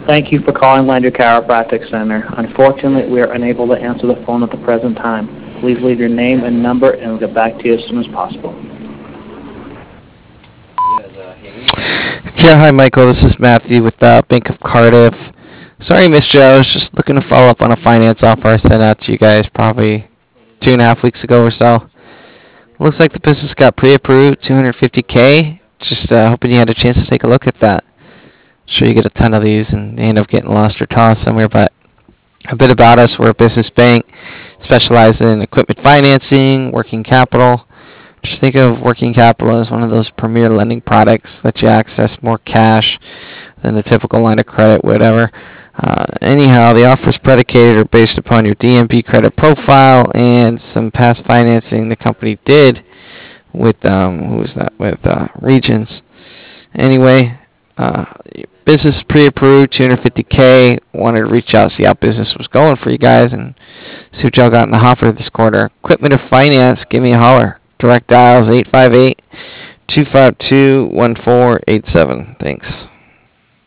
Thank you for calling Lander Chiropractic Center. Unfortunately, we are unable to answer the phone at the present time. Please leave your name and number, and we'll get back to you as soon as possible. Yeah, hi Michael. This is Matthew with Bank of Cardiff. Sorry, Miss Joe. I was just looking to follow up on a finance offer I sent out to you guys probably 2.5 weeks ago or so. Looks like the business got pre-approved, 250K. Just hoping you had a chance to take a look at that. Sure, you get a ton of these and they end up getting lost or tossed somewhere. But a bit about us: we're a business bank, specialize in equipment financing, working capital. Just think of working capital as one of those premier lending products that you access more cash than the typical line of credit, whatever. Anyhow, the offer is predicated or based upon your DMP credit profile and some past financing the company did with who was that with Regions. Anyway, uh, business pre-approved, 250K. Wanted to reach out, see how business was going for you guys, and see what y'all got in the hopper this quarter. Equipment or finance? Give me a holler. Direct dials 858 252 1487. Thanks.